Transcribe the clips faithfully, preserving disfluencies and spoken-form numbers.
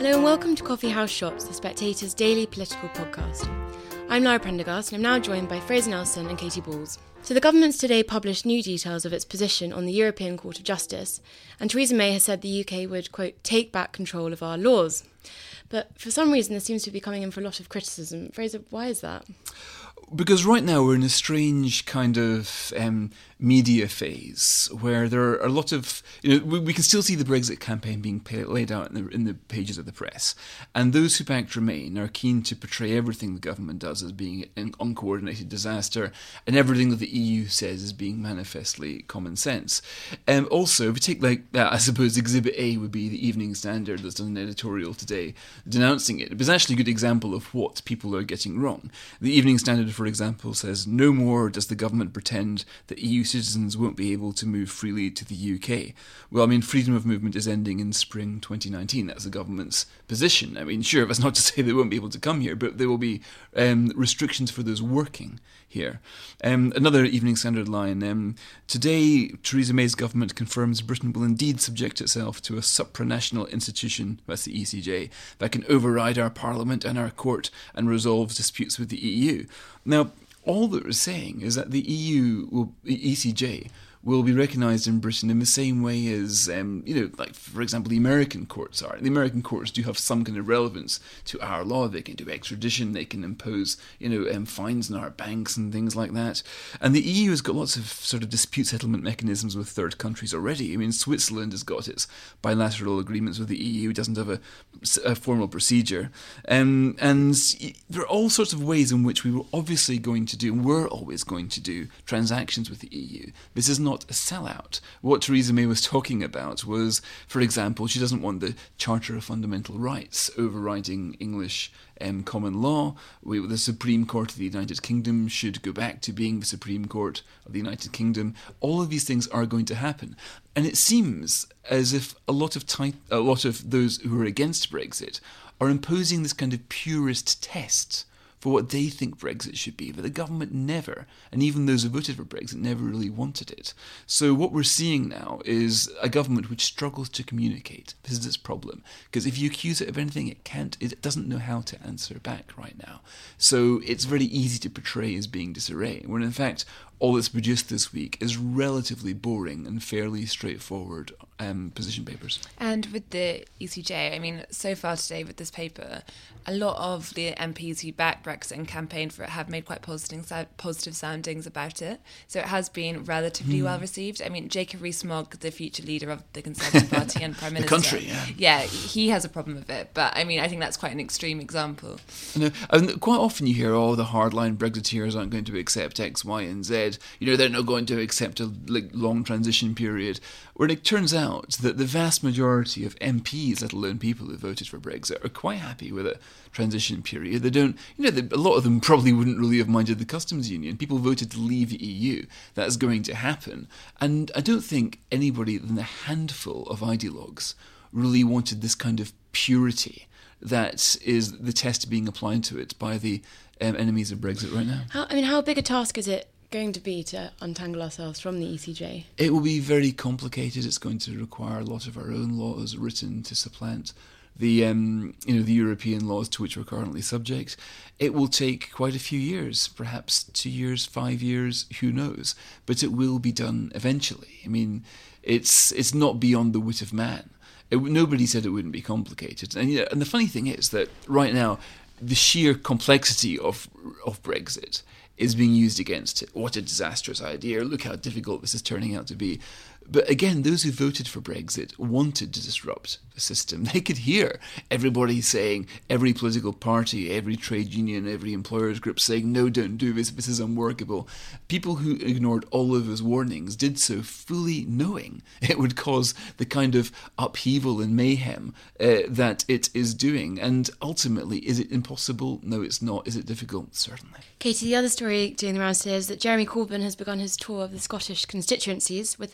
Hello and welcome to Coffee House Shots, The Spectator's daily political podcast. I'm Lara Prendergast and I'm now joined by Fraser Nelson and Katy Balls. So the government's today published new details of its position on the European Court of Justice, and Theresa May has said the U K would, quote, take back control of our laws. But for some reason this seems to be coming in for a lot of criticism. Fraser, why is that? Because right now we're in a strange kind of um, media phase where there are a lot of, you know, we, we can still see the Brexit campaign being pay, laid out in the, in the pages of the press. And those who backed Remain are keen to portray everything the government does as being an uncoordinated disaster and everything that the E U says as being manifestly common sense. Um, also, if we take, like, uh, I suppose Exhibit A would be the Evening Standard that's done an editorial today denouncing it. It was actually a good example of what people are getting wrong. The Evening Standard, for example, says, no more does the government pretend that E U citizens won't be able to move freely to the U K. Well, I mean, freedom of movement is ending in spring twenty nineteen. That's the government's position. I mean, sure, that's not to say they won't be able to come here, but there will be um, restrictions for those working here. Um, another Evening Standard line, um, today Theresa May's government confirms Britain will indeed subject itself to a supranational institution, that's the E C J, that can override our parliament and our court and resolve disputes with the E U. Now, all that we're saying is that the E U, will, the E C J, will be recognised in Britain in the same way as, um, you know, like, for example, the American courts are. The American courts do have some kind of relevance to our law. They can do extradition, they can impose, you know, um, fines on our banks and things like that. And the E U has got lots of sort of dispute settlement mechanisms with third countries already. I mean, Switzerland has got its bilateral agreements with the E U. It doesn't have a, a formal procedure. Um, and there are all sorts of ways in which we were obviously going to do, and we're always going to do, transactions with the E U. This is not a sellout. What Theresa May was talking about was, for example, she doesn't want the Charter of Fundamental Rights overriding English um, common law. We, the Supreme Court of the United Kingdom should go back to being the Supreme Court of the United Kingdom. All of these things are going to happen. And it seems as if a lot of ty- a lot of those who are against Brexit are imposing this kind of purist test for what they think Brexit should be, but the government never, and even those who voted for Brexit never really wanted it. So what we're seeing now is a government which struggles to communicate. This is its problem, because if you accuse it of anything, it can't, it doesn't know how to answer back right now. So it's very easy to portray as being disarray, when in fact all that's produced this week is relatively boring and fairly straightforward um, position papers. And with the E C J, I mean, so far today with this paper, a lot of the M Ps who backed Brexit and campaigned for it have made quite positive, positive soundings about it. So it has been relatively mm. well received. I mean, Jacob Rees-Mogg, the future leader of the Conservative Party and Prime Minister. The country, yeah. Yeah, he has a problem with it. But I mean, I think that's quite an extreme example. No, and quite often you hear, oh, the hardline Brexiteers aren't going to accept X, Y and Z. You know, they're not going to accept a like, long transition period. Where it turns out that the vast majority of M Ps, let alone people who voted for Brexit, are quite happy with a transition period. They don't, you know, they, a lot of them probably wouldn't really have minded the customs union. People voted to leave the E U. That's going to happen. And I don't think anybody than a handful of ideologues really wanted this kind of purity that is the test being applied to it by the um, enemies of Brexit right now. How, I mean, how big a task is it going to be to untangle ourselves from the E C J? It will be very complicated. It's going to require a lot of our own laws written to supplant the um, you know the European laws to which we're currently subject. It will take quite a few years, perhaps two years, five years, who knows? But it will be done eventually. I mean, it's it's not beyond the wit of man. It, nobody said it wouldn't be complicated. And, you know, and the funny thing is that right now, the sheer complexity of of Brexit is being used against it. What a disastrous idea. Look how difficult this is turning out to be. But again, those who voted for Brexit wanted to disrupt the system. They could hear everybody saying, every political party, every trade union, every employers group saying, no, don't do this, this is unworkable. People who ignored all of those warnings did so fully knowing it would cause the kind of upheaval and mayhem uh, that it is doing. And ultimately, is it impossible? No, it's not. Is it difficult? Certainly. Katie, the other story doing the rounds today is that Jeremy Corbyn has begun his tour of the Scottish constituencies with a visit to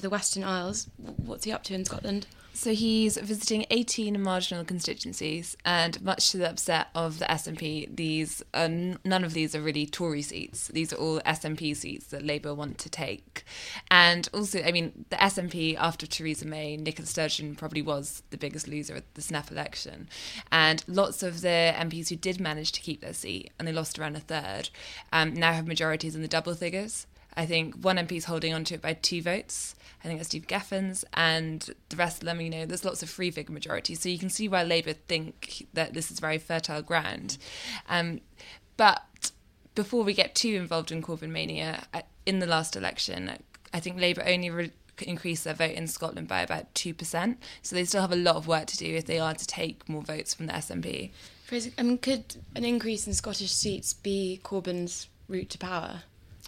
the Western Isles. What's he up to in Scotland? So he's visiting eighteen marginal constituencies, and much to the upset of the S N P, these uh, n- none of these are really Tory seats. These are all S N P seats that Labour want to take. And also, I mean, the S N P, after Theresa May, Nicola Sturgeon probably was the biggest loser at the snap election. And lots of the M Ps who did manage to keep their seat, and they lost around a third, um, now have majorities in the double figures. I think one M P is holding on to it by two votes. I think that's Steve Geffens, and the rest of them, you know, there's lots of free figure majorities. So you can see why Labour think that this is very fertile ground. Um, but before we get too involved in Corbyn mania, in the last election, I think Labour only re- increased their vote in Scotland by about two percent. So they still have a lot of work to do if they are to take more votes from the S N P. Fraser, I mean, could an increase in Scottish seats be Corbyn's route to power?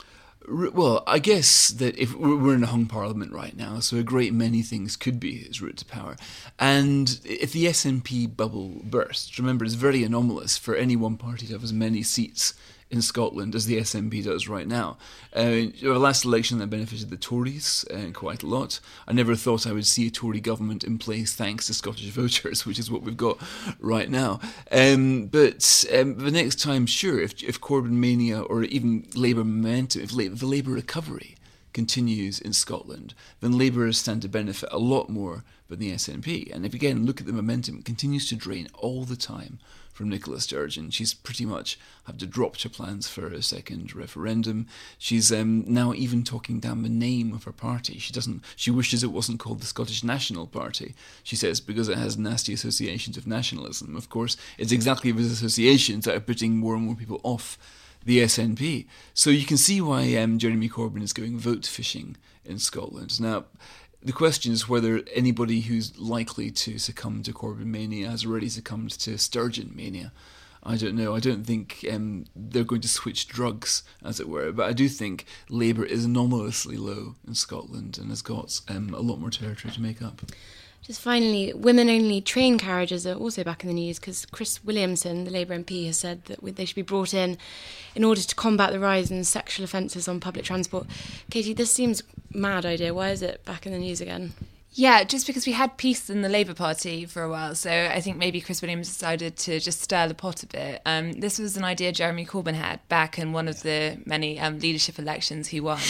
Well, I guess that if we're in a hung parliament right now, so a great many things could be his route to power. And if the S N P bubble bursts, remember, it's very anomalous for any one party to have as many seats in Scotland as the S N P does right now. Uh, the last election that benefited the Tories uh, quite a lot. I never thought I would see a Tory government in place thanks to Scottish voters, which is what we've got right now. Um, but um, the next time, sure, if, if Corbyn mania or even Labour momentum, if, if the Labour recovery continues in Scotland, then Labour stand to benefit a lot more than the S N P. And if, again, look at the momentum, it continues to drain all the time from Nicola Sturgeon. She's pretty much had to drop her plans for a second referendum. She's um, now even talking down the name of her party. She doesn't. She wishes it wasn't called the Scottish National Party, she says, because it has nasty associations of nationalism. Of course, it's exactly those associations that are putting more and more people off the S N P. So you can see why um, Jeremy Corbyn is going vote fishing in Scotland. Now, the question is whether anybody who's likely to succumb to Corbyn mania has already succumbed to Sturgeon mania. I don't know. I don't think um, they're going to switch drugs, as it were. But I do think Labour is anomalously low in Scotland and has got um, a lot more territory to make up. Just finally, women-only train carriages are also back in the news because Chris Williamson, the Labour M P, has said that they should be brought in in order to combat the rise in sexual offences on public transport. Katie, this seems a mad idea. Why is it back in the news again? Yeah, just because we had peace in the Labour Party for a while, so I think maybe Chris Williams decided to just stir the pot a bit. Um, this was an idea Jeremy Corbyn had back in one of the many um, leadership elections he won,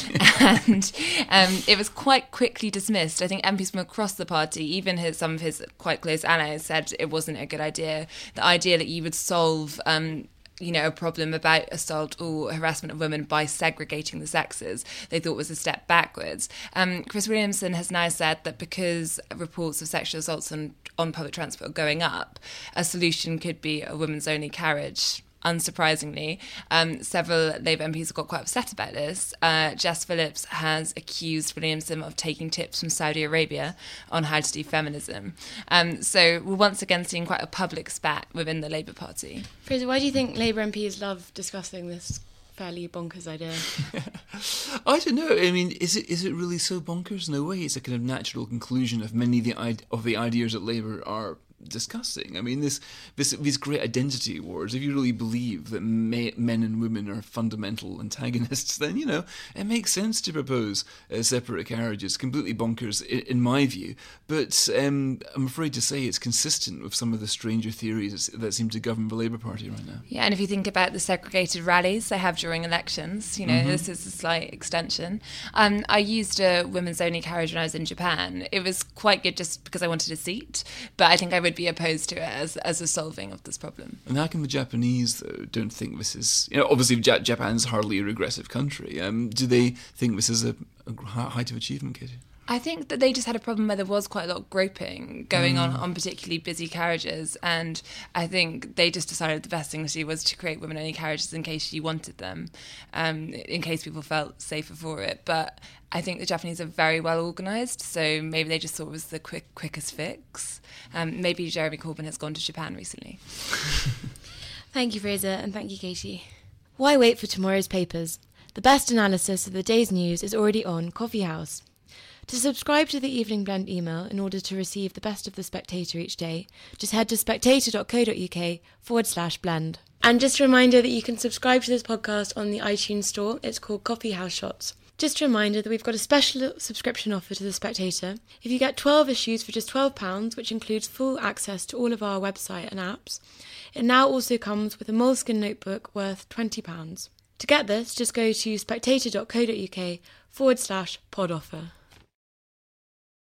and um, it was quite quickly dismissed. I think M Ps from across the party, even his, some of his quite close allies, said it wasn't a good idea. The idea that you would solve Um, you know, a problem about assault or harassment of women by segregating the sexes, they thought was a step backwards. Um, Chris Williamson has now said that because reports of sexual assaults on, on public transport are going up, a solution could be a women's only carriage. Unsurprisingly, um, several Labour M Ps have got quite upset about this. Uh, Jess Phillips has accused Williamson of taking tips from Saudi Arabia on how to do feminism. Um, so we're once again seeing quite a public spat within the Labour Party. Fraser, why do you think Labour M Ps love discussing this fairly bonkers idea? I don't know. I mean, is it is it really so bonkers? No way. It's a kind of natural conclusion of many of the, of the ideas that Labour are discussing. I mean, this, this these great identity wars, if you really believe that may, men and women are fundamental antagonists, then, you know, it makes sense to propose uh, separate carriages. Completely bonkers, in, in my view. But um, I'm afraid to say it's consistent with some of the stranger theories that seem to govern the Labour Party right now. Yeah, and if you think about the segregated rallies they have during elections, you know, mm-hmm. this is a slight extension. Um, I used a women's only carriage when I was in Japan. It was quite good just because I wanted a seat, but I think I would be opposed to it as as a solving of this problem. And how come the Japanese, though, don't think this is... You know, obviously ja- Japan's hardly a regressive country. Um, do they think this is a, a height of achievement, Katie? I think that they just had a problem where there was quite a lot of groping going mm. on on particularly busy carriages, and I think they just decided the best thing to do was to create women-only carriages in case you wanted them, um, in case people felt safer for it. But I think the Japanese are very well organised, so maybe they just thought it was the quick quickest fix. Um, maybe Jeremy Corbyn has gone to Japan recently. Thank you, Fraser, and thank you, Katie. Why wait for tomorrow's papers? The best analysis of the day's news is already on Coffee House. To subscribe to the Evening Blend email in order to receive the best of The Spectator each day, just head to spectator.co.uk forward slash blend. And just a reminder that you can subscribe to this podcast on the iTunes store. It's called Coffee House Shots. Just a reminder that we've got a special subscription offer to The Spectator. If you get twelve issues for just twelve pounds, which includes full access to all of our website and apps, it now also comes with a Moleskine notebook worth twenty pounds. To get this, just go to spectator.co.uk forward slash pod offer.